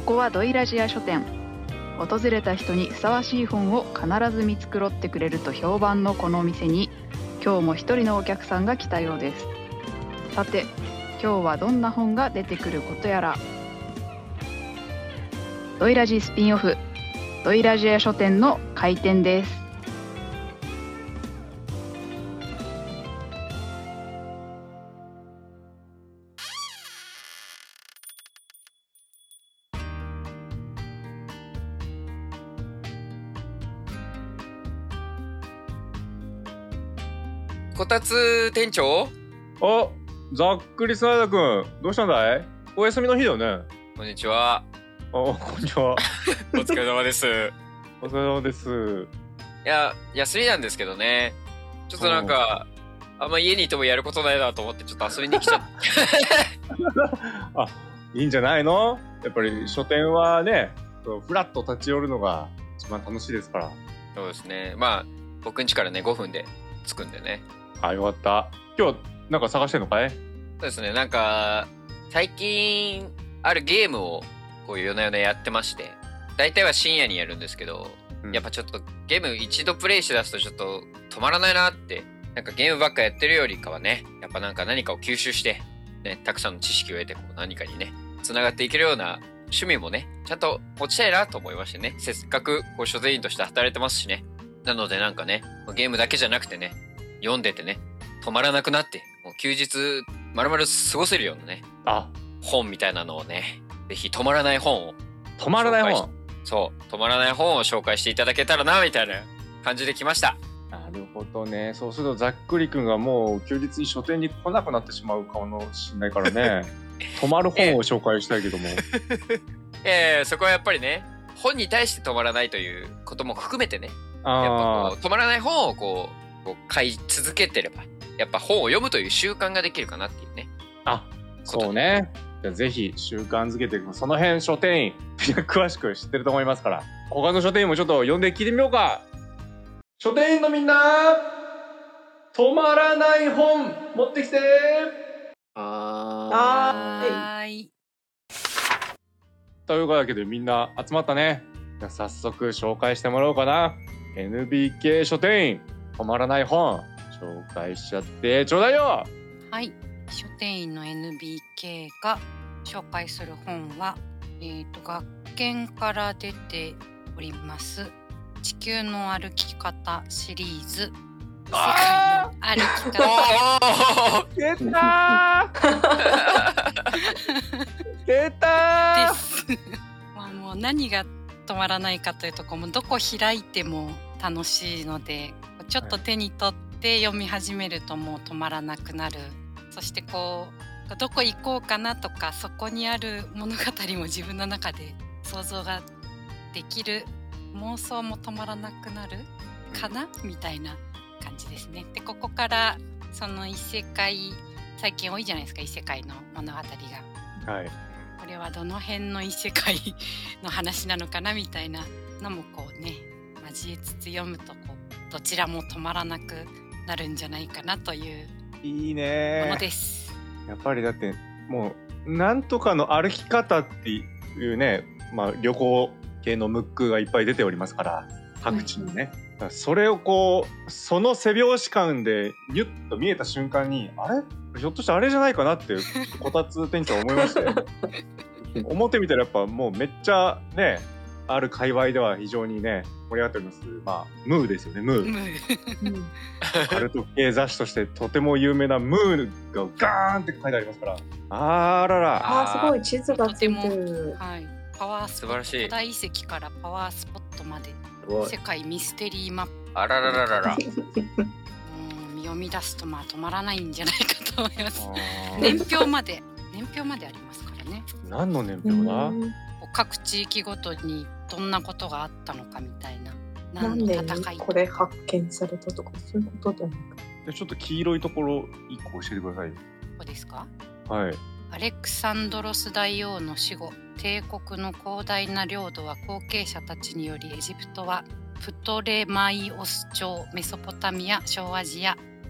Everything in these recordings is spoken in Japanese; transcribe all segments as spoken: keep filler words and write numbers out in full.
こはドイラジア書店。訪れた人にふさわしい本を必ず見繕ってくれると評判のこのお店に、今日も一人のお客さんが来たようです。さて、今日はどんな本が出てくることやら。ドイラジスピンオフ、ドイラジア書店の開店です。 こたつ店長？ あ、ざっくりスナイダーくん、どうしたんだい？お休みの日だよね。 こんにちは。 あ、こんにちは。 お疲れ様です。 お疲れ様です。 いや、休みなんですけどね。ちょっとなんか、あんま家にいてもやることないなと思って、ちょっと遊びに来ちゃって。 あ、いいんじゃないの？やっぱり書店はね、フラッと立ち寄るのが一番楽しいですから。 そうですね。まあ、僕ん家からね、ごふんで着くんでね。 あ、よかった。今日なんか探してんのかい？ そうですね。なんか、最近、あるゲームを、こう、夜な夜なやってまして、大体は深夜にやるんですけど、うん、やっぱちょっとゲーム一度プレイしだすとちょっと止まらないなって、なんかゲームばっかやってるよりかはね、やっぱなんか何かを吸収して、ね、たくさんの知識を得て、こう何かにね、繋がっていけるような趣味もね、ちゃんと持ちたいなと思いましてね、せっかくこう書店員として働いてますしね。なのでなんかね、ゲームだけじゃなくてね、読んでてね、止まらなくなって、もう休日丸々過ごせるようなね、 あ、 本みたいなのをね、ぜひ止まらない本を。 止まらない本？ そう、止まらない本を紹介していただけたらな、みたいな感じで来ました。 なるほどね。そうするとざっくりくんがもう休日に書店に来なくなってしまうかもしれないからね。止まる本を紹介したいけども。 ええ、そこはやっぱりね、本に対して止まらないということも含めてね、 あやっぱこう止まらない本をこう、こう買い続けてれば、やっぱ本を読むという習慣ができるかなっていうね。 あ、そうね。じゃあぜひ習慣づけて、その辺書店員詳しく知ってると思いますから、他の書店員もちょっと呼んで聞いてみようか。書店員のみんな、止まらない本持ってきて。 はーい。 というわけでみんな集まったね。じゃあ早速紹介してもらおうかな。エヌビーケー 書店員、止まらない本紹介しちゃってちょうだいよ。 はい、書店員の エヌビーケー が紹介する本は、えーと、学研から出ております地球の歩き方シリーズ、世界の歩き方出た出たですまあもう何が止まらないかというと、こうどこ開いても楽しいので、ちょっと手に取って読み始めるともう止まらなくなる。そしてこうどこ行こうかなとか、そこにある物語も自分の中で想像ができる、妄想も止まらなくなるかなみたいな感じですね。でここからその異世界、最近多いじゃないですか、異世界の物語が。 はい。 これはどの辺の異世界の話なのかなみたいなのもこうね、交えつつ読むとこうどちらも止まらなくなるんじゃないかなといういいねものです。 やっぱりだってもうなんとかの歩き方っていうね、まあ、旅行系のムックがいっぱい出ておりますから、各地にね、うん、だからそれをこうその背拍子感でニュッと見えた瞬間に、あれひょっとしてあれじゃないかなってこたつ店長思いましたよ思ってみたらやっぱもうめっちゃね、ある界隈では非常にね盛り上がっております。まあムーですよね、ムーカルト系雑誌としてとても有名なムーがガーンって書いてありますから、あらら、 あーすごい地図がついてる。 はい、パワースポット、古代遺跡からパワースポットまで世界ミステリーマップ、 あらららららうん、読み出すとまあ止まらないんじゃないかと思います。年表まで年表までありますからね。 何の年表だ？ 各地域ごとにどんなことがあったのかみたいな、 何の戦い、これ発見されたとかそういうことでもなく、ちょっと黄色いところ一個教えてください。ここですか？ はい。 アレクサンドロス大王の死後、帝国の広大な領土は後継者たちにより、エジプトはプトレマイオス朝、メソポタミア、小アジア、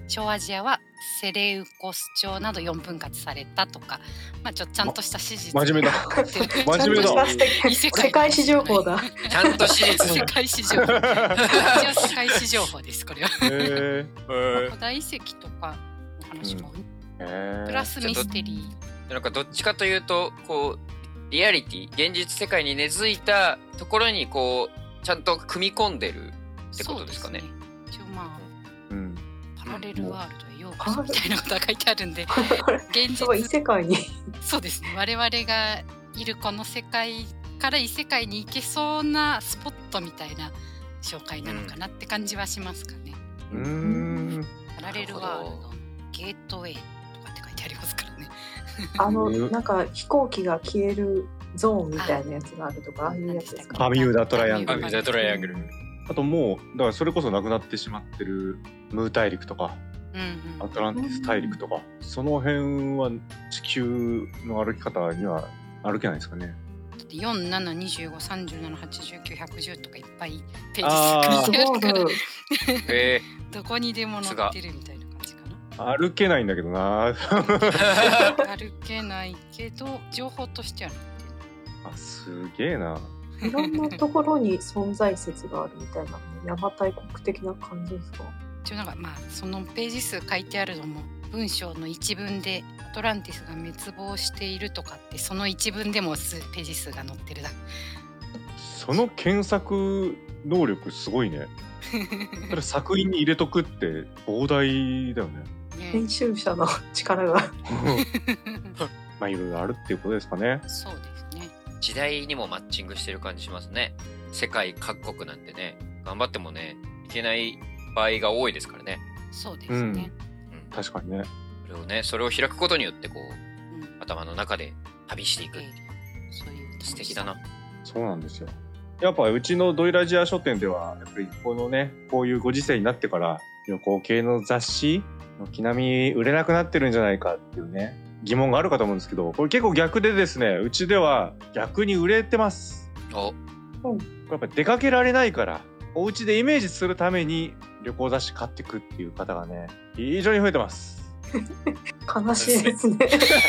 小アジアはセレウコス朝などよん分割されたとか、まあ、ちょっとちゃんとした史実真面目だ真面目だ世界史情報だちゃんと史実世界史情報一応世界史情報ですこれは。 へー古代遺跡とかの話も、 へープラスミステリー。 なんかどっちかというとこうリアリティ現実世界に根付いたところにこうちゃんと組み込んでるってことですかね。 そうですね。一応まあ、 うん、 パラレルワールドへようこそみたいなことが書いてあるんで現すごい異実世界にそうですね。我々がいるこの世界から異世界に行けそうなスポットみたいな紹介なのかなって感じはしますかね。 うーんパラレルワールドのゲートウェイとかって書いてありますからね。 あのなんか飛行機が消えるゾーンみたいなやつがあるとかああいうやつですか。 バミューダトライアングルバミューダトライアングルあともうだからそれこそなくなってしまってるムー大陸とかうんうんアトランティス大陸とかその辺は地球の歩き方には歩けないですかね。 よん、なな、にじゅうご、さんじゅうなな、はちじゅうきゅう、ひゃくじゅうとかいっぱいペあーージ書いてあるからえどこにでも載ってるみたいな感じかな。 歩けないんだけどな歩けないけど情報としては載ってる。 あすげえな。 いろんなところに存在説があるみたいなね、邪馬台国的な感じですか。 一応なんかまあそのページ数書いてあるのも文章の一文でアトランティスが滅亡しているとかってその一文でも数ページ数が載ってるだその検索能力すごいね。それ作品に入れとくって膨大だよね。 ね編集者の力がまあいろいろあるっていうことですかね。 そうですね。 時代にもマッチングしてる感じしますね。世界各国なんてね頑張ってもねいけない場合が多いですからね。 そうですね。 うん、 確かにね。 それをねそれを開くことによってこううん頭の中で旅していく。 ええそういう楽しさ素敵だな。 そうなんですよ。やっぱうちのドイラジア書店ではやっぱりこのねこういうご時世になってから旅行系の雑誌軒並み売れなくなってるんじゃないかっていうね疑問があるかと思うんですけど、これ結構逆でですねうちでは逆に売れてます。 おこれやっぱり出かけられないからお家でイメージするために旅行雑誌買ってくっていう方がね非常に増えてます。 悲しいですね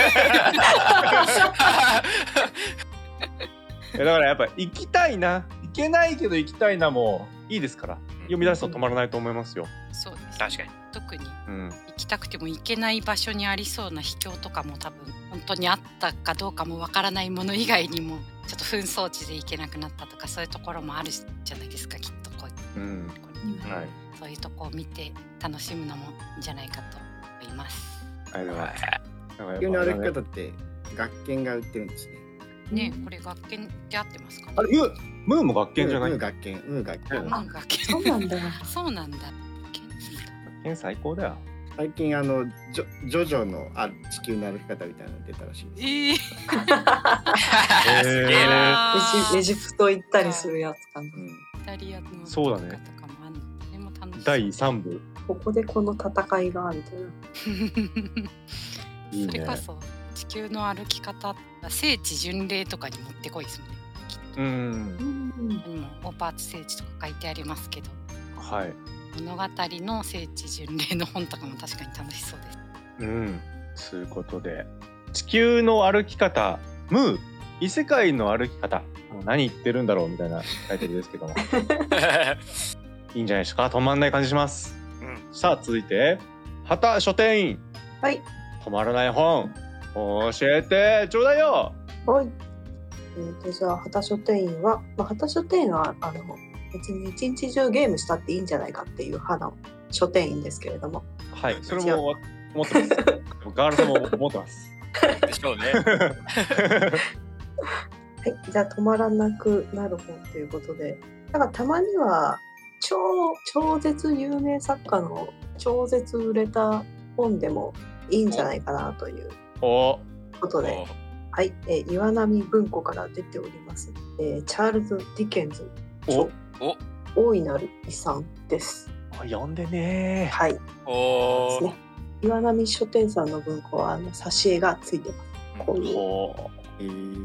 だからやっぱ行きたいな行けないけど行きたいなもいいですから読み出すと止まらないと思いますよ。 そうです、ね、 確かに特にうん行きたくても行けない場所にありそうな秘境とかも多分本当にあったかどうかもわからないもの以外にもちょっと紛争地で行けなくなったとかそういうところもあるじゃないですかきっとこういううんところには、 はいそういうとこを見て楽しむのもいいんじゃないかと思いますありがとうございます。なんかやっぱ急の歩き方って学研が売ってるんですね。 ね。これ学研で合ってますかね。 あれムームーも学研じゃない？ ムー学研、ムー学研。 あ学研そうなんだそうなんだ。研なんだ学研最高だよ。 最近あのジョジョジョのあ地球の歩き方みたいなの出たらしいです。 ええー、 すげえな。 あーエジエジプト行ったりするやつかな。 うん。 イタリアのそうだねとかもあるの。それも楽しそうだいさん部ここでこの戦いがあるという。 いいねそれこそ地球の歩き方聖地巡礼とかにもってこいですもんね。きっとうんうんここにもオーパーツ聖地とか書いてありますけどはい物語の聖地巡礼の本とかも確かに楽しそうです。 うんそういうことで地球の歩き方ムー異世界の歩き方もう何言ってるんだろうみたいなタイトルですけどもいいんじゃないですか止まんない感じします、 うんさあ続いて畑書店員はい。 止まらない本教えてちょうだいよ。 はい。えー、とじゃあ畑書店員は、まあ、畑書店員はあの別に一日中ゲームしたっていいんじゃないかっていう派の書店員ですけれども、 はいそれも思ってますガールさんも思ってますでしょうね。 はい、じゃあ止まらなくなる本ということで、だからたまには超超絶有名作家の超絶売れた本でもいいんじゃないかなというおことで、はい、えー岩波文庫から出ております、えーチャールズ・ディケンズおお大いなる遺産です。 読んでねはい、でおーすね。岩波書店さんの文庫はあの挿絵がついてます。こういうおえー、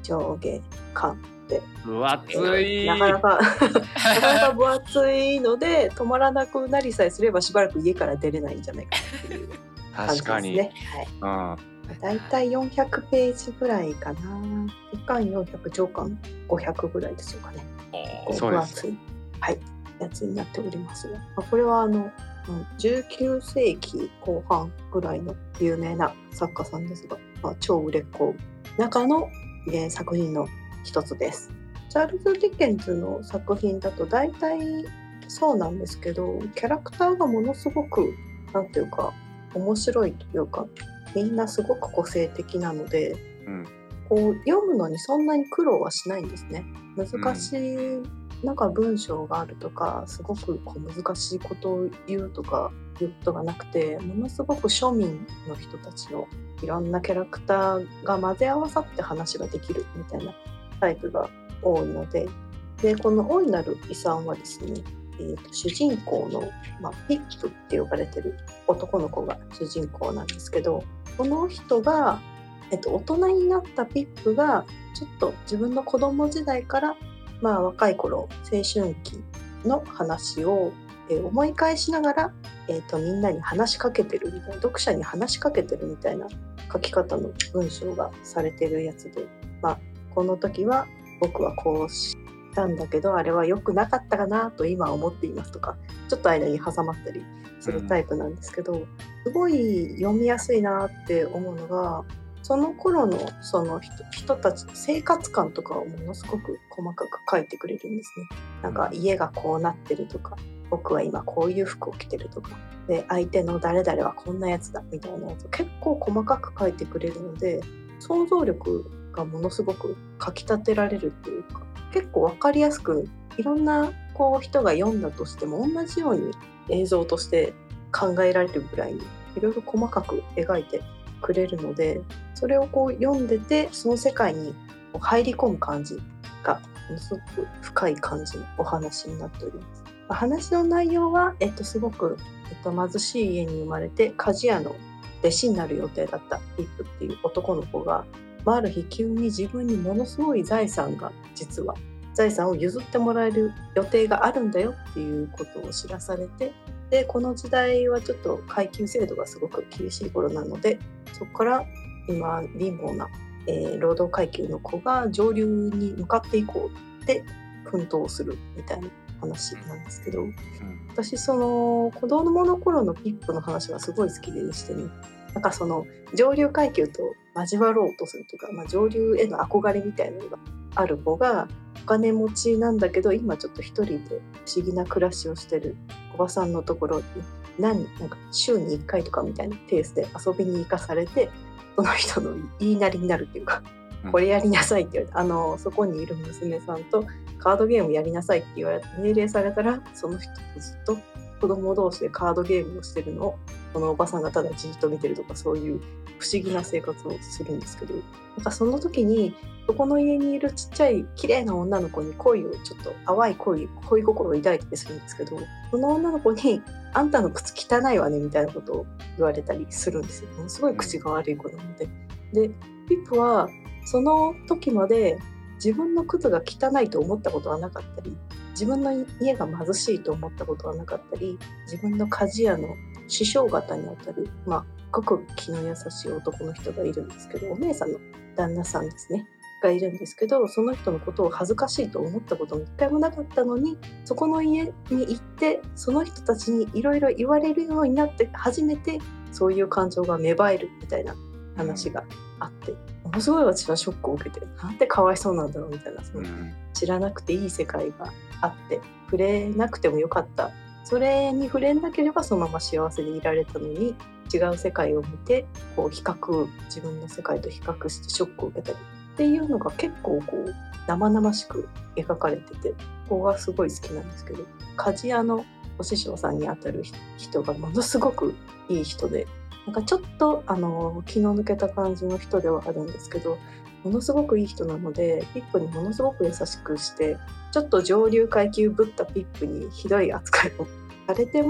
上下巻で分厚い。 なかなかなかなか分厚いので止まらなくなりさえすればしばらく家から出れないんじゃないかなっていう感じ確かに。 ですね。はい、だいたいよんひゃくページぐらいかな。いっかんよんひゃく、上巻ごひゃくぐらいでしょうかね。結構分厚い、はい、やつになっておりますが、まあ、これはあのじゅうきゅうせいきこう半ぐらいの有名な作家さんですが、まあ、超売れっ子中の、えー、作品の一つです。チャールズ・ディケンズの作品だと大体そうなんですけど、キャラクターがものすごくなんていうか面白いというか、みんなすごく個性的なので、うん、こう読むのにそんなに苦労はしないんですね。難しい、うん、なんか文章があるとかすごくこう難しいことを言うとかいうことがなくて、ものすごく庶民の人たちのいろんなキャラクターが混ぜ合わさって話ができるみたいなタイプが多いので、でこの大いなる遺産はですね、えー、と主人公の、まあ、ピップって呼ばれてる男の子が主人公なんですけど、この人が、えー、と大人になったピップがちょっと自分の子供時代から、まあ、若い頃青春期の話を、えー、思い返しながら、えー、とみんなに話しかけてるみたいな、読者に話しかけてるみたいな書き方の文章がされてるやつで、まあ、この時は僕はこうしたんだけどあれは良くなかったかなと今思っていますとか、ちょっと間に挟まったりするタイプなんですけど、うん、すごい読みやすいなって思うのが、その頃のその 人, 人たちの生活感とかをものすごく細かく書いてくれるんですね。なんか家がこうなってるとか、僕は今こういう服を着てるとかで、相手の誰々はこんなやつだみたいなやつを結構細かく書いてくれるので、想像力がものすごくかきたてられるっていうか、結構分かりやすくいろんなこう人が読んだとしても同じように映像として考えられるぐらいにいろいろ細かく描いてくれるので、それをこう読んでてその世界に入り込む感じがものすごく深い感じのお話になっております。話の内容は、えっと、すごく、えっと、貧しい家に生まれて鍛冶屋の弟子になる予定だったピップっていう男の子が、まあ、ある日急に自分にものすごい財産が実は財産を譲ってもらえる予定があるんだよっていうことを知らされて、でこの時代はちょっと階級制度がすごく厳しい頃なので、そこから今貧乏な、えー、労働階級の子が上流に向かっていこうって奮闘するみたいな話なんですけど、うん、私その子供の頃のピップの話がすごい好きでしてね、なんかその上流階級と交わろうとするとか、まあ、上流への憧れみたいなのがある子がお金持ちなんだけど今ちょっと一人で不思議な暮らしをしてるおばさんのところに何なんか週にいっかいとかみたいなペースで遊びに行かされて、その人の言いなりになるっていうか、これやりなさいって言われて、あのそこにいる娘さんとカードゲームやりなさいって言われて命令されたら、その人とずっと子供同士でカードゲームをしてるのをそのおばさんがただじっと見てるとか、そういう不思議な生活をするんですけど、なんかその時にそこの家にいるちっちゃい綺麗な女の子に恋をちょっと淡い恋恋心を抱いてたりするんですけど、その女の子にあんたの靴汚いわねみたいなことを言われたりするんですよ。ものすごい口が悪い子なので、でピップはその時まで自分の靴が汚いと思ったことはなかったり、自分の家が貧しいと思ったことはなかったり、自分の鍛冶屋の師匠方にあたる、まあ、ごく気の優しい男の人がいるんですけど、お姉さんの旦那さんですねがいるんですけど、その人のことを恥ずかしいと思ったことも一回もなかったのに、そこの家に行ってその人たちにいろいろ言われるようになって初めてそういう感情が芽生えるみたいな話があって、ものすごい私はショックを受けて、なんてかわいそうなんだろうみたいな、その知らなくていい世界があって触れなくてもよかった、それに触れなければそのまま幸せでいられたのに、違う世界を見てこう比較自分の世界と比較してショックを受けたりっていうのが結構こう生々しく描かれてて、ここがすごい好きなんですけど、鍛冶屋のお師匠さんにあたる人がものすごくいい人で、なんかちょっとあの気の抜けた感じの人ではあるんですけど、ものすごくいい人なのでピップにものすごく優しくして、ちょっと上流階級ぶったピップにひどい扱いをされても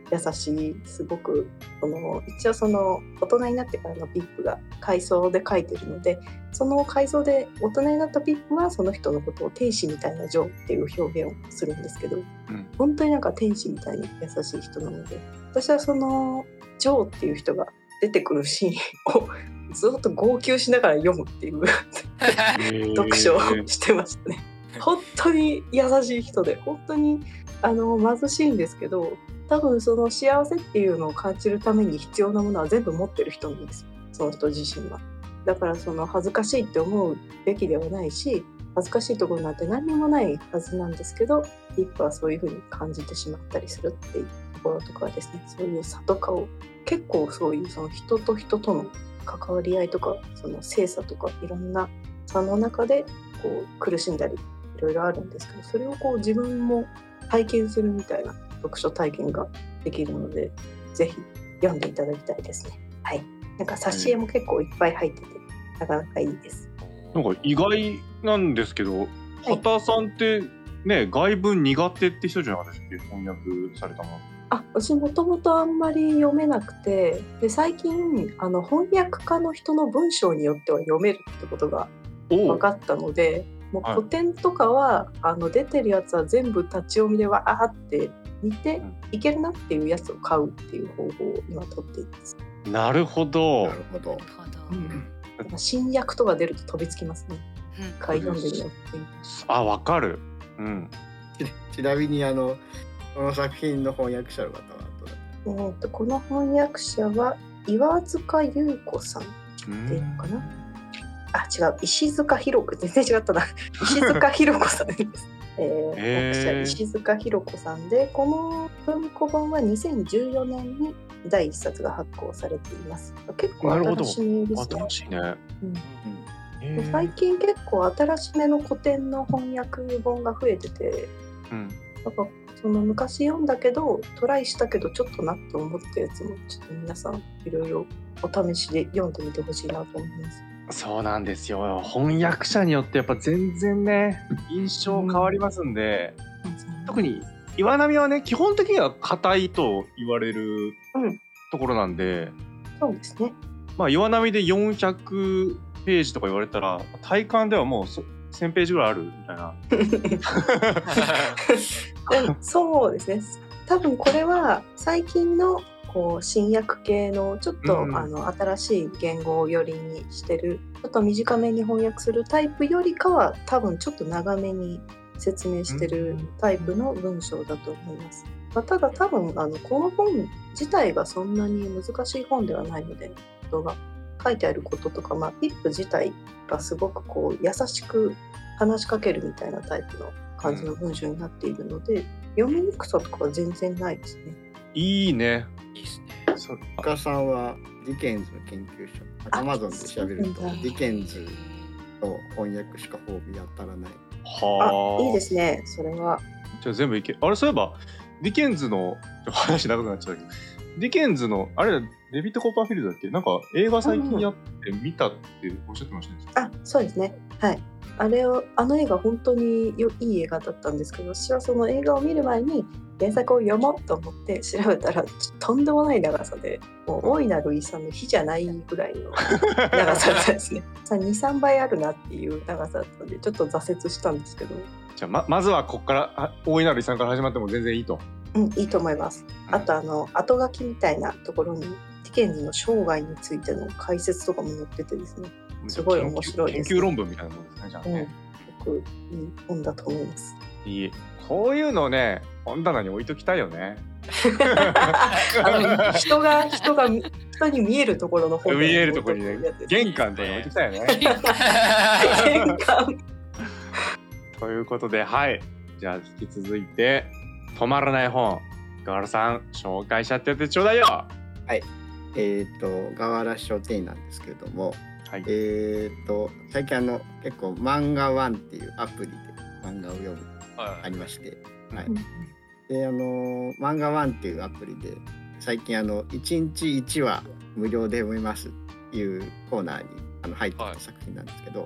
優しい、すごくその一応その大人になってからのピップが回想で書いてるので、その回想で大人になったピップはその人のことを天使みたいなジョーっていう表現をするんですけど、うん、本当になんか天使みたいに優しい人なので、私はそのジョーっていう人が出てくるシーンをずっと号泣しながら読むっていう読書をしてましたね。本当に優しい人で、本当にあの貧しいんですけど、多分その幸せっていうのを感じるために必要なものは全部持ってる人なんですよ、その人自身は。だからその恥ずかしいって思うべきではないし、恥ずかしいところなんて何にもないはずなんですけど、ピップはそういう風に感じてしまったりするっていうところとかはですね、そういう差とかを結構そういうその人と人との関わり合いとか、その性差とかいろんな差の中でこう苦しんだりいろいろあるんですけど、それをこう自分も体験するみたいな読書体験ができるので、ぜひ読んでいただきたいですね。はい。なんか挿絵も結構いっぱい入ってて、なかなかいいです。 なんか意外なんですけど、畑さんってね、外文苦手って人じゃなかったですっけ、翻訳されたもの。 あ、私もともとあんまり読めなくて、で最近あの翻訳家の人の文章によっては読めるってことが分かったので、もう古典とかは、はい、あの出てるやつは全部立ち読みでわーって見て、うん、いけるなっていうやつを買うっていう方法を今取っています。 なるほど。 なるほど。 うん、新訳とか出ると飛びつきますね。一回読んでみようっていう。 あ、わかる。うん。 ちなみにあのこの作品の翻訳者の方はどうだった？えーとこの翻訳者は岩塚優子さんっていうのかな。あ、違う、石塚ひろ子、全然違ったな。石塚ひろ子さんです。えー、えー、翻訳者石塚ひろ子さんで、この文庫本はにせんじゅうよねんにだいいっさつが発行されています。結構新しめですね。 新しいね。 うんで最近結構新しめの古典の翻訳本が増えてて、うん、なんかその昔読んだけどトライしたけどちょっとなって思ったやつもちょっと皆さんいろいろお試しで読んでみてほしいなと思います。 そうなんですよ。翻訳者によってやっぱ全然ね印象変わりますんで、うん、特に岩波はね基本的には硬いと言われるところなんで、うん、 そうですね。 まあ岩波でよんひゃくページとか言われたら体感ではもうせんページぐらいあるみたいなそうですね。多分これは最近のこう新訳系のちょっと、うん、あの新しい言語を寄りにしてるちょっと短めに翻訳するタイプよりかは多分ちょっと長めに説明してるタイプの文章だと思います。まあ、ただ多分あのこの本自体がそんなに難しい本ではないので、人が書いてあることとか、まあ、ピップ自体がすごくこう優しく話しかけるみたいなタイプの感じの文章になっているので、うん、読みにくさとかは全然ないですね。 いいね。 いいですね。 お母さんはディケンズの研究者、アマゾンで調べるとディケンズの翻訳しかほぼ当たらない。 はあ、いいですね。それはじゃあ全部いけ。あれそういえばディケンズの話長くなっちゃうけど、ディケンズのあれデビッド・コッパーフィールドだっけ、なんか映画最近やって見たっておっしゃってましたね。 あ、そうですね。はい。あれをあの映画本当によいい映画だったんですけど、私はその映画を見る前に原作を読もうと思って調べたらとんでもない長さで、もう大いなる遺産の日じゃないぐらいの長さだったんですね。に、さんばいあるなっていう長さだったのでちょっと挫折したんですけど。 じゃあ ま, まずはここから大いなる遺産から始まっても全然いいと。 うん、いいと思います。あとあの後書きみたいなところにディケンズの生涯についての解説とかも載っててですね、すごい面白いです、ね、 研究論文みたいなものですね。じゃあね、 うん、すごくいい本だと思います。 いい、こういうのね本棚に置いときたいよね。 あの人が人が人に見えるところの本棚に見えるところにね、玄関とかに置いときたいよね。 玄関ということで、はい、じゃあ引き続いて止まらない本、河原さん紹介しちゃっててちょうだいよ。 はい、えっ、ー、と河原書店なんですけれども、はい、えっ、ー、と最近あの結構漫画ワンっていうアプリで漫画を読む、はい、ありまして、はい、であの漫画ワンっていうアプリで最近あのいちにちいちわ無料で読めますっていうコーナーにあの入ってきた作品なんですけど、はい、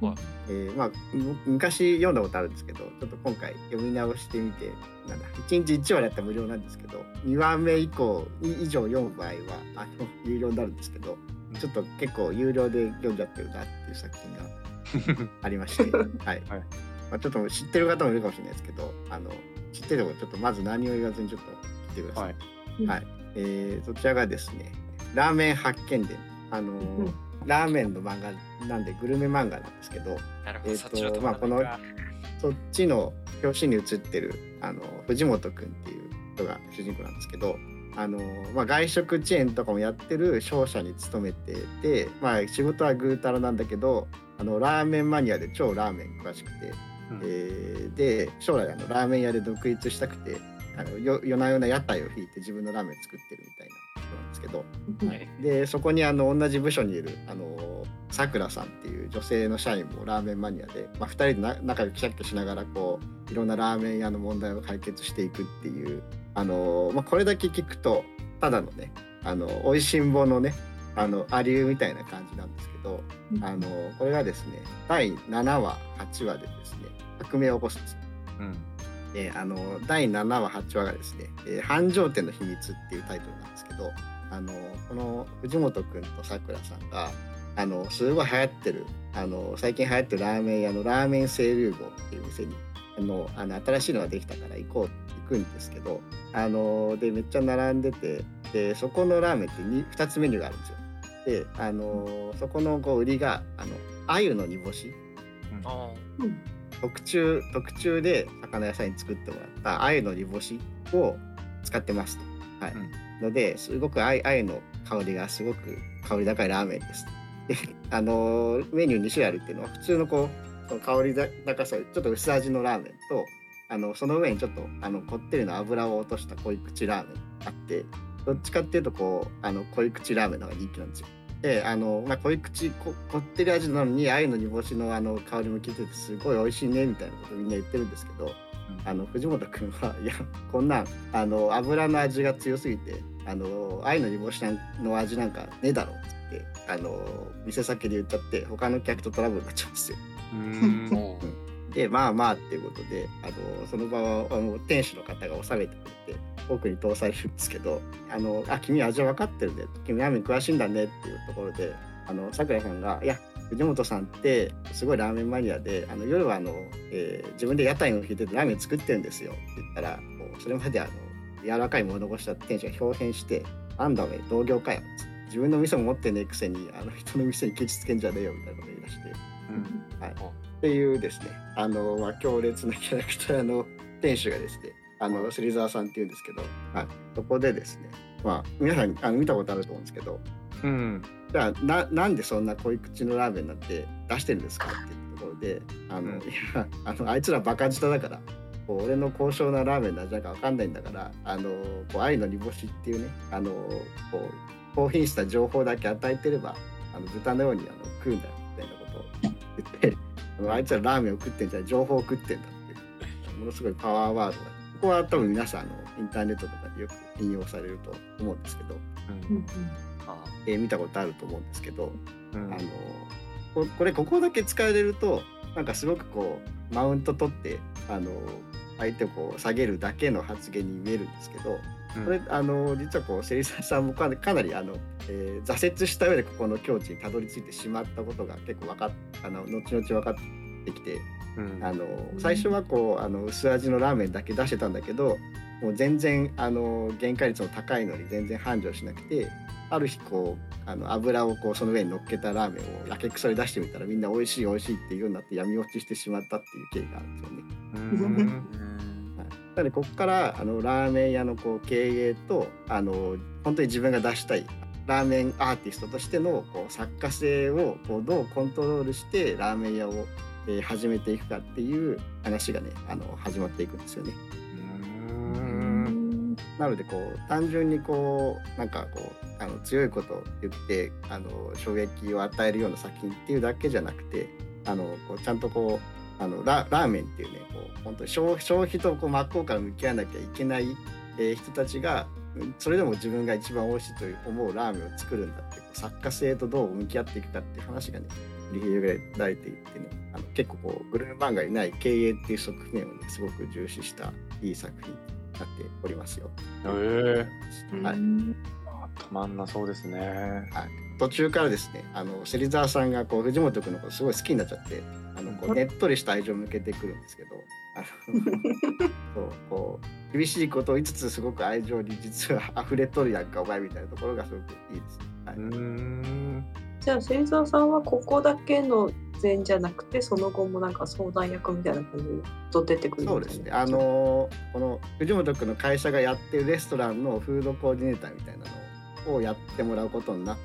はいえーまあ、昔読んだことあるんですけど、ちょっと今回読み直してみて、なんだいちにちいちわだったら無料なんですけど、にわめ以降以上読む場合はあの有料になるんですけど、ちょっと結構有料で読んじゃってるなっていう作品がありまして、はいはい、まあ、ちょっと知ってる方もいるかもしれないですけど、あの知っててもちょっとまず何を言わずにちょっと聞いてください。はいはい、えー、そちらがですね、ラーメン発見伝、あのーうん、ラーメンの漫画なんでグルメ漫画なんですけど、 なるほど、 えーとまあ、このそっちの表紙に写ってるあの藤本くんっていう人が主人公なんですけど、あの、まあ、外食チェーンとかもやってる商社に勤めてて、まあ、仕事はぐうたらなんだけど、あのラーメンマニアで超ラーメン詳しくて、うん、えー、で将来あのラーメン屋で独立したくて、あのよ夜な夜な屋台を引いて自分のラーメン作ってるみたいな人なんですけど、はい、でそこにあの同じ部署にいるあのさくらさんっていう女性の社員もラーメンマニアで、まあ、ふたりでな仲良くキャッキャしながらこういろんなラーメン屋の問題を解決していくっていう、あの、まあ、これだけ聞くとただのね、あの美味しんぼのね、あのアリューみたいな感じなんですけど、うん、あのこれがですねだいななわはちわでですね革命を起こすんです。うん、であのだいななわはちわがですね、えー、繁盛店の秘密っていうタイトルなんですけど、あのこの藤本くんとさくらさんがあのすごい流行ってるあの最近流行ってるラーメン屋のラーメン清流坊っていう店にあのあの新しいのができたから行こうって行くんですけど、あのでめっちゃ並んでて、でそこのラーメンって 2, 2つメニューがあるんですよ。であのそこのこう売りがあの鮎の煮干し、うん、特注特注で魚屋さんに作ってもらった鮎の煮干しを使ってますと、はい、うん、のですごく鮎の香りがすごく香り高いラーメンです。であのメニューに種類あるっていうのは普通のこうその香り高さちょっと薄味のラーメンと、あのその上にちょっとあのこってりの油を落とした濃い口ラーメンがあって、どっちかっていうとこうあの濃い口ラーメンの方が人気なんですよ。であの、まあ、濃い口 こ, こってり味なのに鮎の煮干しのあの香りも効いててすごい美味しいねみたいなことみんな言ってるんですけど、うん、あの藤本くんはいやこんなんあの油の味が強すぎてあの鮎の煮干しの味なんかねえだろってってあの店先で言っちゃって他の客とトラブルになっちゃうんですよ。うんでまあまあっていうことであのその場はあの店主の方が収めてくれて奥に通されるんですけど、あのあ君味分かってるね、君ラーメン詳しいんだねっていうところで、あのさくらさんがいや藤本さんってすごいラーメンマニアで、あの夜はあの、えー、自分で屋台を引いててラーメン作ってるんですよって言ったら、こうそれまであの柔らかい物腰だった店主が表変してなんだおめ同業かよ、自分の店も持ってねえくせにあの人の店にケチつけんじゃねえよみたいなこと言い出して、うんはい、っていうですねあの、まあ、強烈なキャラクターの店主がですねあの芹沢さんっていうんですけど、はい、そこでですね、まあ、皆さんあの見たことあると思うんですけど、うん、じゃあ な, なんでそんな濃い口のラーメンなんて出してるんですかっていうところで、あの、うん、いや あ, のあいつらバカ舌だからこう俺の高尚なラーメンの味なんか分かんないんだから、あのこう鮎の煮干しっていうねあのこう高品質な情報だけ与えてればあの豚のようにあの食うんだよみたいなことを言ってあのあいつらラーメンを食ってんじゃない情報を食ってんだってものすごいパワーワードがここは多分皆さんあのインターネットとかでよく引用されると思うんですけど、うん、えー、見たことあると思うんですけど、うん、あの こ, これここだけ使えれるとなんかすごくこうマウント取ってあの相手をこう下げるだけの発言に見えるんですけど、これあの実はこう芹沢さんもかなり、かなりあの、えー、挫折した上でここの境地にたどり着いてしまったことが結構分かっあの後々分かってきて、うん、あの最初はこうあの薄味のラーメンだけ出してたんだけど、もう全然あの原価率の高いのに全然繁盛しなくて、ある日こうあの油をこうその上に乗っけたラーメンをやけくそで出してみたらみんな美味しい美味しいっていうようになって闇落ちしてしまったっていう経緯があるんですよね。うんなのでここからあのラーメン屋のこう経営とあの本当に自分が出したいラーメンアーティストとしてのこう作家性をこうどうコントロールしてラーメン屋を、えー、始めていくかっていう話がねあの始まっていくんですよね。うーんなのでこう単純にこうなんかこうあの強いことを言ってあの衝撃を与えるような作品っていうだけじゃなくて、あのこうちゃんとこうあの ラ, ラーメンっていうねこう本当に 消, 消費とこう真っ向から向き合わなきゃいけない、えー、人たちがそれでも自分が一番美味しいと思うラーメンを作るんだって作家性とどう向き合っていくかっていう話がね繰り広げられていってね、あの結構こうグルメ漫画にない経営っていう側面をねすごく重視したいい作品になっておりますよ。 へえー、 はい、 たまんなそうですね。 はい、途中からですね、あの芹沢さんがこう藤本君のことすごい好きになっちゃって、あのこうねっとりした愛情を向けてくるんですけど、あのそうこう厳しいことを言いつつすごく愛情に実は溢れとるやんかお前みたいなところがすごくいいです。はい、うーんじゃあ芹沢さんはここだけの前じゃなくてその後もなんか相談役みたいな感じと出てくるんそうですね。あのこの藤本君の会社がやってるレストランのフードコーディネーターみたいなのをやってもらうことになって、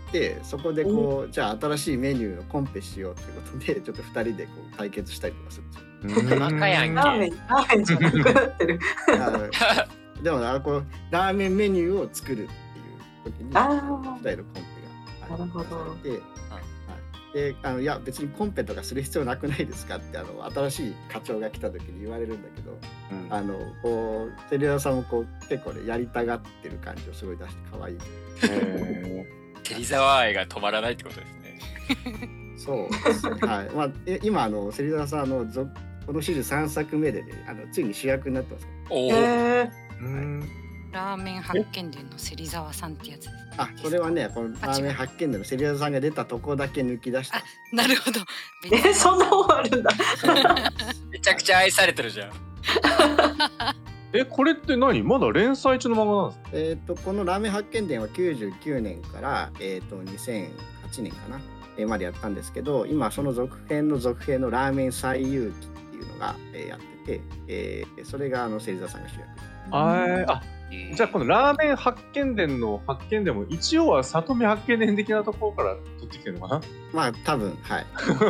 そこでこうじゃあ新しいメニューのコンペしようということでちょっとふたりでこう対決したりとかするんですよ。 バカやんけ。 ラーメンラーメンじゃなくなってる。 でもあこうラーメンメニューを作るっていう時にふたりのコンペがなるほど。 でであのいや別にコンペとかする必要なくないですかってあの新しい課長が来た時に言われるんだけど、うん、あのこう芹沢さんもこう結構ねやりたがってる感じをすごい出して可愛い。 芹沢愛が止まらないってことですね。 そうですね。はい。まあ今あの芹沢さんあのこのシリーズさんさくめでねあのついに主役になってます。 おお。 うんラーメン発見伝の芹沢さんってやつです。 あ、それはね、このラーメン発見伝の芹沢さんが出たとこだけ抜き出した。 あ、なるほど。 え、そんな本あるんだ。 めちゃくちゃ愛されてるじゃん。 え、これって何？まだ連載中の漫画なんですか？ えっとこのラーメン発見伝はきゅうじゅうきゅうねんからえっとにせんはちねんかな、えー、までやったんですけど、今その続編の続編のラーメン最遊記っていうのが、えー、やってて、えー、それがあの芹沢さんが主役。 ああ。じゃあこのラーメン発見伝の発見でも一応は里見発見伝的なところから取ってきてるのかな？ まあ多分はい。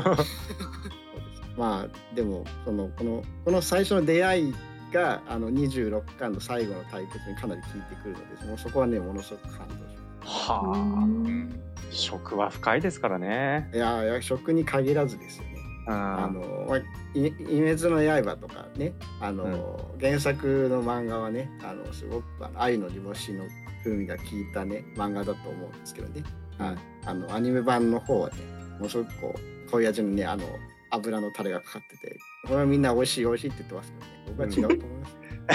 まあでもそのこのこの最初の出会いがあのにじゅうろっかんの最後の対決にかなり効いてくるので、もうそこはねものすごく感動します。 はあ。食は深いですからね。 いやいや食に限らずですよね。あの鬼滅の刃とかね、あの、うん、原作の漫画はね、あのすごく愛の煮干しの風味が効いたね漫画だと思うんですけどね、うん、あのアニメ版の方はね、もうすごくこう濃い味のねあの油のタレがかかってて、これはみんな美味しい美味しいって言ってますけどね、僕は違うと思います。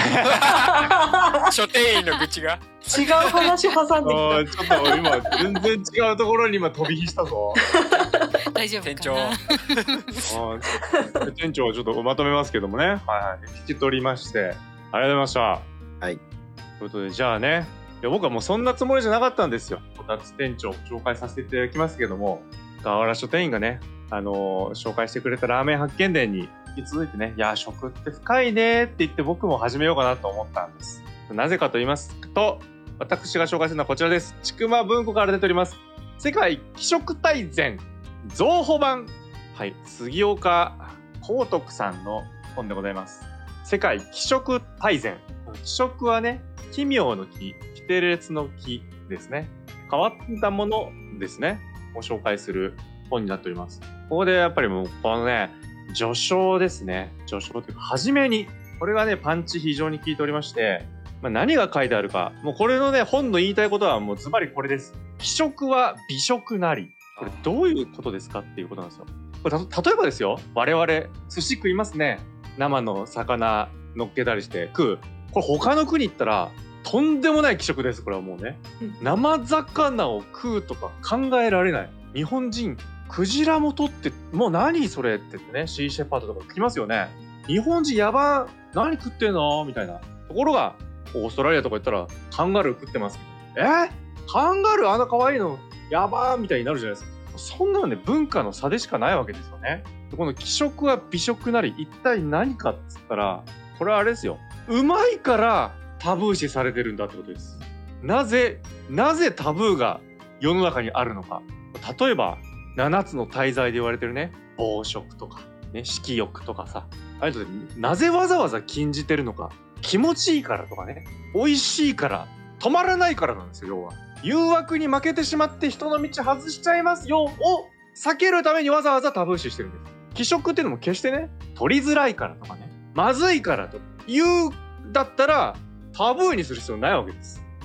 書店員の愚痴が違う話挟んできた。 ちょっと今全然違うところに今飛び火したぞ。 大丈夫かな。 店長。 あ店長はちょっとまとめますけどもね。はいはい。聞き取りましてありがとうございました。 はい。 ということでじゃあね、いや僕はもうそんなつもりじゃなかったんですよ。こたつ店長紹介させていただきますけども、河原書店員がね、あのー、紹介してくれたラーメン発見伝に引き続いてね、いや食って深いねって言って僕も始めようかなと思ったんです。なぜかと言いますと、私が紹介するのはこちらです。ちくま文庫から出ております。世界気食大全増補版。はい、杉岡光徳さんの本でございます。世界気食大全。気食はね、奇妙の奇、奇て列の奇ですね。変わったものですね。を紹介する本になっております。ここでやっぱりもうこのね、序章ですね。序章というか、初めに、これがね、パンチ非常に効いておりまして、まあ、何が書いてあるか、もうこれのね、本の言いたいことはもうズバリこれです。気食は美食なり。これどういうことですかっていうことなんですよ。これた例えばですよ、我々、寿司食いますね。生の魚乗っけたりして食う。これ他の国行ったら、とんでもない気食です、これはもうね。生魚を食うとか考えられない。日本人、クジラも取って、もう何それってね、シーシェパードとか聞きますよね。日本人やばー、何食ってんのみたいな。ところが、オーストラリアとか行ったら、カンガルー食ってますけど、えカンガルーあんな可愛いの、やばーみたいになるじゃないですか。そんなのね、文化の差でしかないわけですよね。この気食は美食なり、一体何かっつったら、これはあれですよ。うまいからタブー視されてるんだってことです。なぜ、なぜタブーが世の中にあるのか。例えば、ななつの大罪で言われてるね、暴食とか、ね、色欲とかさ、あれとなぜわざわざ禁じてるのか。気持ちいいからとかね、美味しいから、止まらないからなんですよ、要は。誘惑に負けてしまって人の道外しちゃいますよを避けるためにわざわざタブー視してるんです。気食っていうのも決してね、取りづらいからとかね、まずいからというだったらタブーにする必要ないわけです。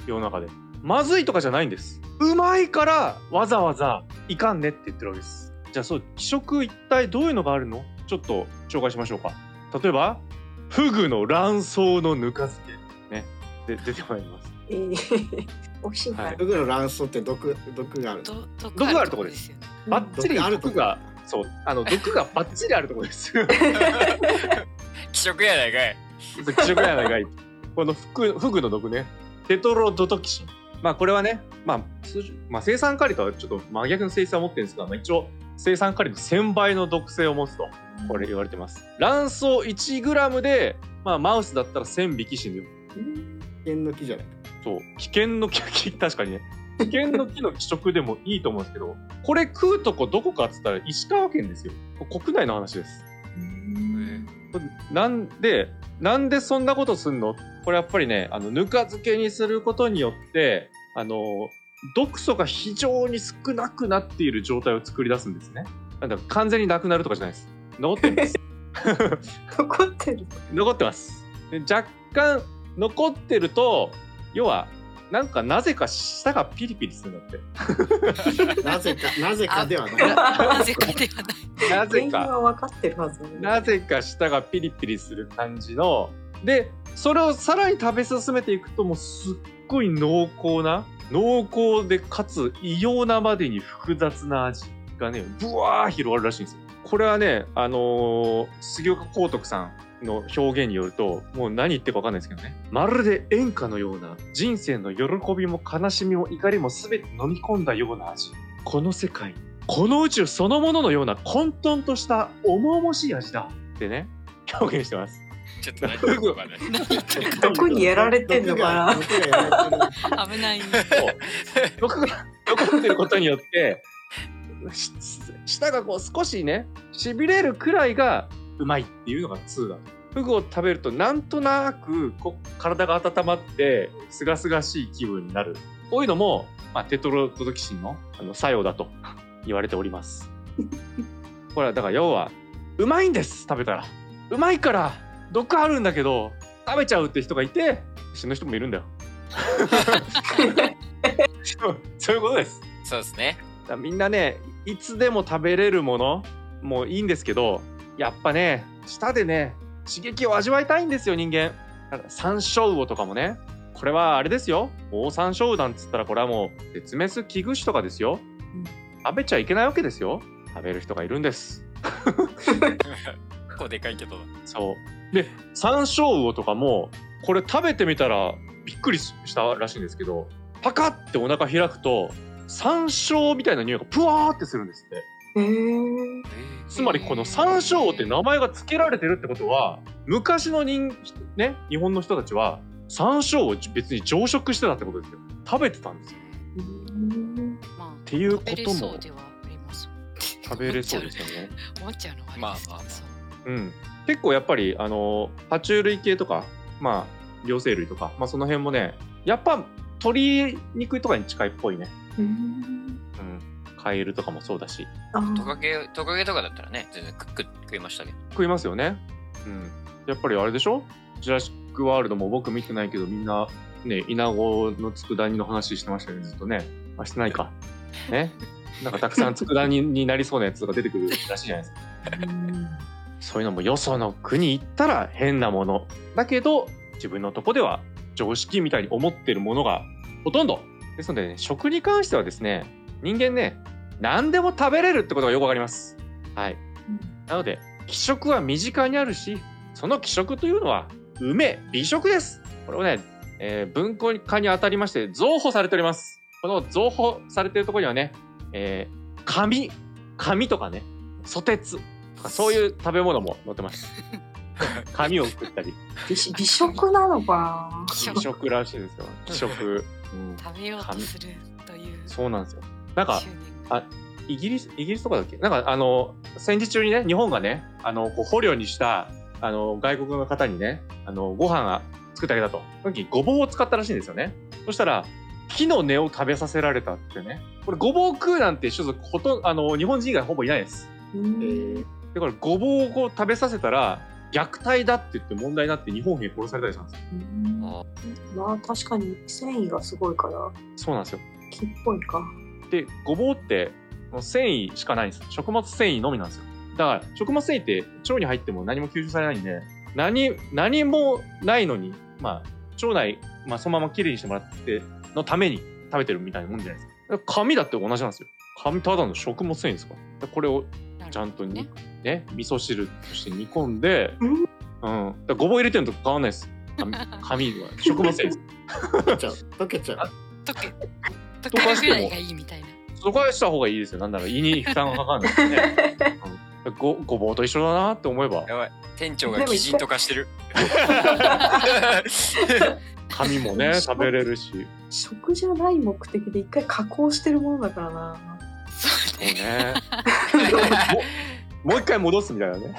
世の中で。まずいとかじゃないんです。うまいからわざわざいかんねって言ってるわけです。じゃあそう希食一体どういうのがあるの？ちょっと紹介しましょうか。例えばフグの卵巣のぬか漬けねで出てまいります。 えー、美味しいか、 はい、フグの卵巣って毒毒がある。 毒があるところです。バッチリ毒がそうあの毒がバッチリあるところです。 希食やないかい。 希食やないかい。このフグフグの毒ね、テトロドトキシン。まあこれはね、まあ、まあ、生酸カリとはちょっと真逆の性質を持ってるんですが、まあ、一応生酸カリのせんばいの毒性を持つとこれ言われてます。卵巣 いちグラム で、まあ、マウスだったらせんびき死ぬ。 危険の木じゃない。 そう危険の木確かにね危険の木の希食でもいいと思うんですけど、これ食うとこどこかっつったら石川県ですよ。国内の話です。なんでなんでそんなことすんの？これやっぱりね、あのぬか漬けにすることによってあの毒素が非常に少なくなっている状態を作り出すんですね。なんだ完全になくなるとかじゃないです。残ってます。 残ってる。 残ってます。で若干残ってると、要はなんかなぜか舌がピリピリするんだって。 なぜかなぜかではない。 なぜかではない。 なぜかは分かってるはず。 なぜか舌がピリピリする感じので、それをさらに食べ進めていくともうすっごい濃厚な濃厚でかつ異様なまでに複雑な味がねブワー広がるらしいんですよ。これはね、あのー、杉岡幸徳さんの表現によると、もう何言ってるか分かんないですけどね、まるで演歌のような人生の喜びも悲しみも怒りも全て飲み込んだような味、この世界この宇宙そのもののような混沌とした重々しい味だってね表現してます。 ちょっと何言ってるかね。 どこにやられてんのかな。 危ない。 毒が残ってることによって舌がこう少しねしびれるくらいがうまいっていうのがツーだ。フグを食べるとなんとなくこ体が温まってすがすがしい気分になる。こういうのも、まあ、テトロドトキシンのあの作用だと言われております。これはだから要はうまいんです。食べたらうまいから毒あるんだけど食べちゃうって人がいて死ぬ人もいるんだよ。そう、そういうことです。 そうですね。 だみんなねいつでも食べれるものもいいんですけど、やっぱね舌でね刺激を味わいたいんですよ人間。だから山椒魚とかもね、これはあれですよ、オオサンショウウオなんつったらこれはもう絶滅危惧種とかですよ、うん、食べちゃいけないわけですよ。食べる人がいるんです。 結構でかいけど。 そうで山椒魚とかもこれ食べてみたらびっくりしたらしいんですけど、パカッてお腹開くと山椒みたいな匂いがプワーってするんですって。 へー。 つまりこの山椒魚って名前が付けられてるってことは、昔の人、ね、日本の人たちは山椒を別に常食してたってことですよ。食べてたんですよ。 まあ、 っていうことも食べれそうではあります。 食べれそうですよね。 思っちゃうのはありまあますけど、 まあまあ、 うん、結構やっぱりあの爬虫類系とか、まあ両生類とか、まあその辺もね、やっぱ鶏肉とかに近いっぽいね。うん、うん、カエルとかもそうだし。 トカゲトカゲとかだったらね、全然食食いましたけど。 食いますよね。うん。やっぱりあれでしょ？ジュラシックワールドも僕見てないけどみんなね、イナゴの佃煮の話してましたよね、ずっとね。あ、してないか。ね。なんかたくさん佃煮になりそうなやつが出てくるらしいじゃないですか。そういうのもよその国行ったら変なものだけど、自分のとこでは常識みたいに思ってるものがほとんどですので、ね、食に関してはですね、人間ね、何でも食べれるってことがよくわかります。はい。なので気食は身近にあるし、その気食というのは梅美食です。これをね、えー、文庫化にあたりまして増補されております。この増補されているところにはね、えー、紙紙とかね、ソテツとかそういう食べ物も載ってます。紙を食ったり。 美, 美食なのかな。 美食らしいですよ。美食、 うん、食べようとするという。 そうなんですよ。なんかあイギリスイギリスとかだっけ、なんかあの戦時中にね、日本がね、あのこう捕虜にしたあの外国の方にね、あのご飯が作ってあげたと。その時ごぼうを使ったらしいんですよね。そしたら木の根を食べさせられたってね。これごぼう食うなんて種族ほとんどあの日本人以外ほぼいないです。でこれごぼうをこう食べさせたら虐待だって言って問題になって日本兵殺されたりしたんですよ。 まあ確かに繊維がすごいから。 そうなんですよ。 木っぽいか。 でごぼうってもう繊維しかないんです。食物繊維のみなんですよ。だから食物繊維って腸に入っても何も吸収されないんで、何何もないのに、まあ腸内、まあ、そのままきれいにしてもらってのために食べてるみたいなもんじゃないですか。紙だって同じなんですよ。紙ただの食物繊維ですから。これをちゃんとにね、ね、味噌汁として煮込んで、うん、うん、だごぼう入れてるのと変わんないです。紙は食物繊維です。 溶けちゃう。溶けちゃう。 溶け溶けるぐらいがいいみたいな。 そこはした方がいいですよ。なんだろう、胃に負担がかかんないですね。うん、ごごぼうと一緒だなって思えば。 やばい、店長が鬼人とかしてる。 紙もね食べれるし。 食じゃない目的で一回加工してるものだからな。 そうね。もう一回戻すみたいなね。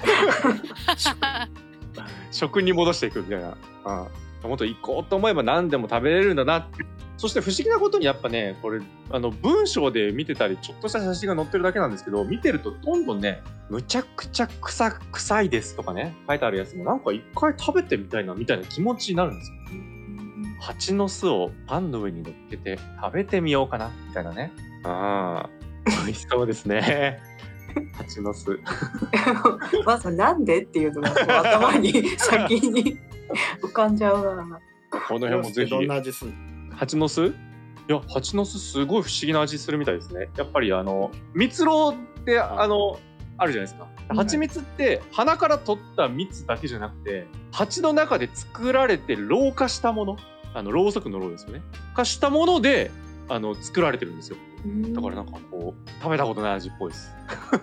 食に戻していくみたいな。ああ、もっと行こうと思えば何でも食べれるんだなって。そして不思議なことにやっぱね、これあの文章で見てたりちょっとした写真が載ってるだけなんですけど、見てるとどんどんね、むちゃくちゃ臭臭いですとかね書いてあるやつもなんか一回食べてみたいなみたいな気持ちになるんですよ。蜂の巣をパンの上に乗っけて食べてみようかなみたいなね。ああ、美味しそうですね。蜂の巣。 まずなんでっていうのが頭に先に浮かんじゃうな。 この辺もぜひ。 どんな味する？ 蜂の巣？いや、蜂の巣すごい不思議な味するみたいですね。やっぱりあの蜜蝋ってあのあるじゃないですか。蜂蜜って花から取った蜜だけじゃなくて、蜂の中で作られて老化したもの、あのろうそくのろうですよね。化したものであの作られてるんですよ。だからなんかこう食べたことない味っぽいです。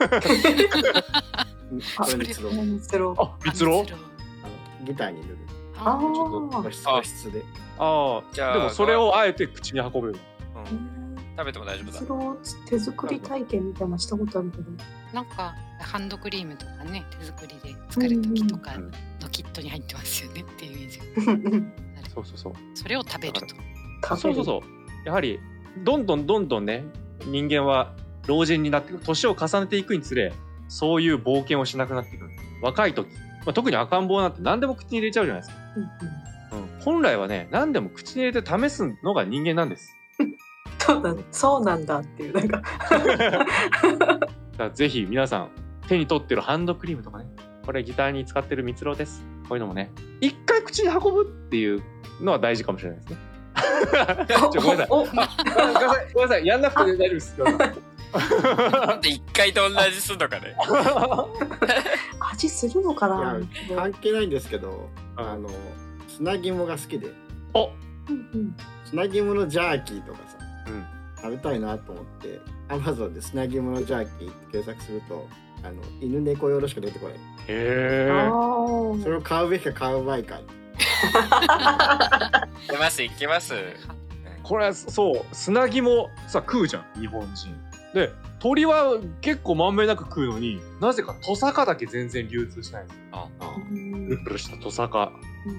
あ、蜜蝋。 あ、蜜蝋？ ギターに塗る。 ああ、 ちょっと保湿で。 ああ、じゃあでもそれをあえて口に運べる。 うん、食べても大丈夫だ。 蜜蝋手作り体験みたいなしたことあるけど。 なんかハンドクリームとかね、手作りで作る時とかのキットに入ってますよねっていうイメージ。 そうそうそう。 それを食べると。 そうそうそう。やはりどんどんどんどんね、人間は老人になっていく、年を重ねていくにつれ、そういう冒険をしなくなっていく。若い時、まあ、特に赤ん坊なんて何でも口に入れちゃうじゃないですか。うんうん、本来はね、何でも口に入れて試すのが人間なんです。 そうだ、そうなんだっていうなんか。 だぜひ皆さん手に取ってるハンドクリームとかね、これギターに使ってる蜜蝋です。こういうのもね、一回口に運ぶっていうのは大事かもしれないですね。ちょごめんなさい。ごめんなさい。ごめんなさい。やんなくて大丈夫です。 なんで一回と同じすんのかね。 味するのかな。 いや関係ないんですけど、あの砂肝が好きで。 お、 砂肝のジャーキーとかさ、 うん、 食べたいなと思って、アマゾンで砂肝のジャーキーって検索すると、あの犬猫用しか出てこない。へえ。 それを買うべきか買うまいか。 いけますいけます。 これそう砂肝さ食うじゃん日本人で、鳥は結構まんべんなく食うのに、なぜかトサカだけ全然流通しないんです。ああ、プルプルしたトサカ、うん、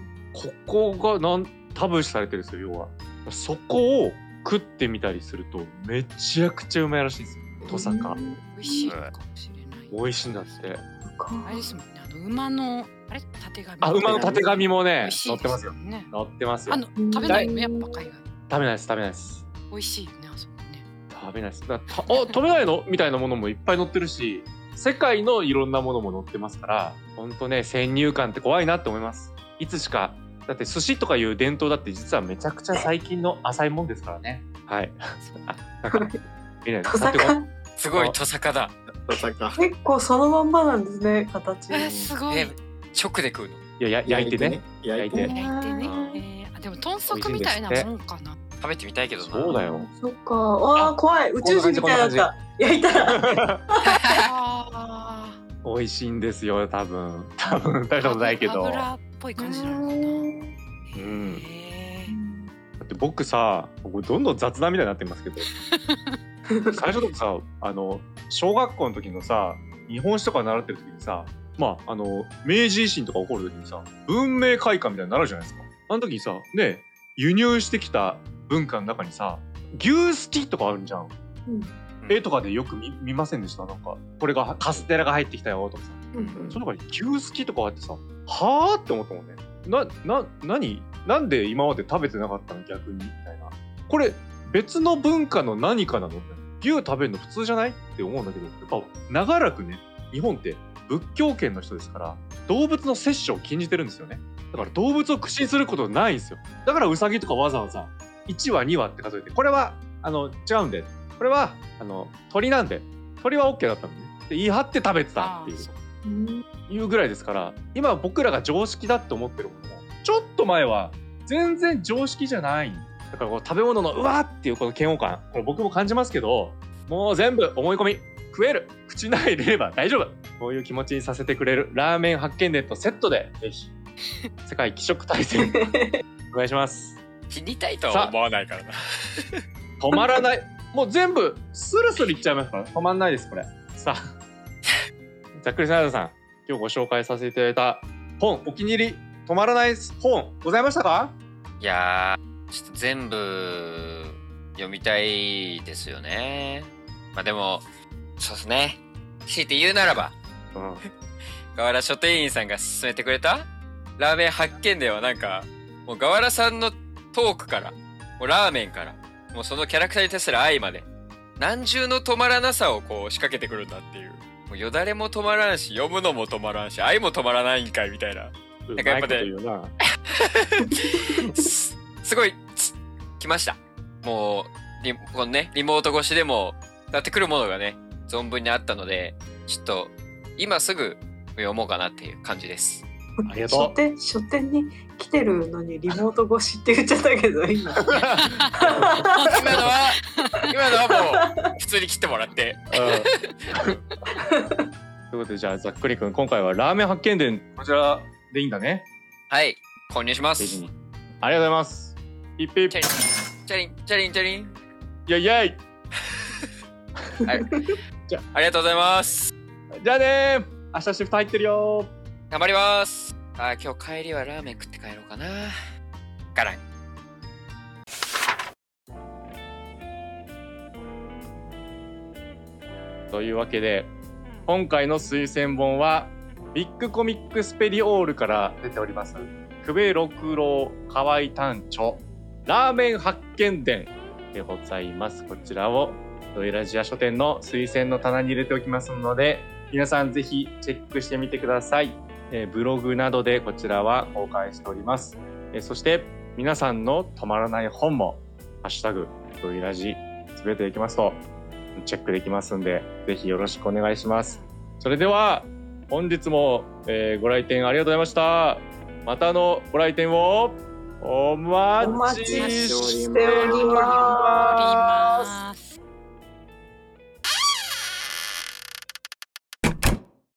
ここがなんタブー視されてるんですよ。要はそこを食ってみたりするとめちゃくちゃうまいらしいんですよ、トサカ。 美味しいかもしれない。 美味しいんだって。 あれですもんね、あの馬のあれたてがみ。 あ、馬のたてがみもね乗ってますよ。乗ってますよ。 あの食べないのやっぱ海外。 食べないです食べないです。 美味しいよね、あそこね。 食べないです。だたあ食べないのみたいなものもいっぱい載ってるし、世界のいろんなものも載ってますから、本当ね先入観って怖いなって思います。いつしかだって寿司とかいう伝統だって実はめちゃくちゃ最近の浅いもんですからね。はい。あ、なんか見ないすごいトサカだ。 トサカ。 結構そのまんまなんですね、形。 えすごい。 直で食うの？ いやや焼いてね。焼いて。 焼いてね。えー、でも豚足みたいなもんかな。 食べてみたいけどな。 そうだよ。 そっか。わあ怖い。宇宙人みたいだった。焼いたら。 美味しいんですよ多分。多分食べたことないけど。 油っぽい感じなのかな。うん。 だって僕さ、僕どんどん雑談みたいになってますけど。最初とかさ、あの小学校の時のさ、日本史とか習ってる時にさ、まああの明治維新とか起こる時にさ、文明開化みたいになるじゃないですか。あの時にさ、ね、輸入してきた文化の中にさ、牛すきとかあるんじゃん。うん、絵とかでよく 見, 見ませんでした？なんかこれがカステラが入ってきたよとかさ。 その中に牛すきとかあってさ、はあって思ったもんね。な、な、何なんで今まで食べてなかったの逆にみたいな。これ別の文化の何かなの？牛食べるの普通じゃないって思うんだけど、やっぱ長らくね、日本って仏教圏の人ですから動物の摂取を禁じてるんですよね。だから動物を口にすることないんですよ。だからウサギとかわざわざいちわにわって数えて、これはあの違うんで、これはあの鳥なんで、鳥は OK だったのねって言い張って食べてたっていういうぐらいですから、今僕らが常識だって思ってるものもちょっと前は全然常識じゃない。だからこう食べ物のうわっていうこの嫌悪感、これ僕も感じますけど、もう全部思い込み、食える、口内入れれば大丈夫、こういう気持ちにさせてくれるラーメン発見伝とセットでぜひ世界気食大戦お願いします。 死にたいとは思わないからな止まらない、もう全部スルスルいっちゃいますから止まんないですこれ。さあざっくりサイダーさん、今日ご紹介させていただいた本、お気に入り止まらない本ございましたか？ いやー、ちょっと全部読みたいですよね。まあでもそうですね、強いて言うならば、うん、河原書店員さんが勧めてくれたラーメン発見では、なんかもう河原さんのトークから、もうラーメンから、もうそのキャラクターに対する愛まで、何重の止まらなさをこう仕掛けてくるんだっていう、もうよだれも止まらんし、読むのも止まらんし、愛も止まらないんかいみたいな。なんかやっぱねす, すごい来ました。もうリこのねリモート越しでもやってくるものがね存分にあったので、ちょっと今すぐ読もうかなっていう感じです。 ありがとう。 書店書店に来てるのにリモート越しって言っちゃったけど今今のは今のはもう普通に切ってもらって。 ということで、じゃあざっくりくん、今回はラーメン発見伝、こちらでいいんだね。 はい、購入します。 ありがとうございます。ピッピッチャリンチャリンチャリンイェイイェイはい、じゃあありがとうございます。 じゃあねー、明日シフト入ってるよー。 頑張ります。あ、今日帰りはラーメン食って帰ろうかな。からん。 というわけで、今回の推薦本はビッグコミックスペリオールから出ております久米六郎河合短著ラーメン発見伝でございます。こちらをドエラジア書店の推薦の棚に入れておきますので、皆さんぜひチェックしてみてください。えー、ブログなどでこちらは公開しております。えー、そして皆さんの止まらない本もハッシュタグドエラジつぶやいていきますとチェックできますんで、ぜひよろしくお願いします。それでは本日も、えー、ご来店ありがとうございました。またのご来店をお待ちしております。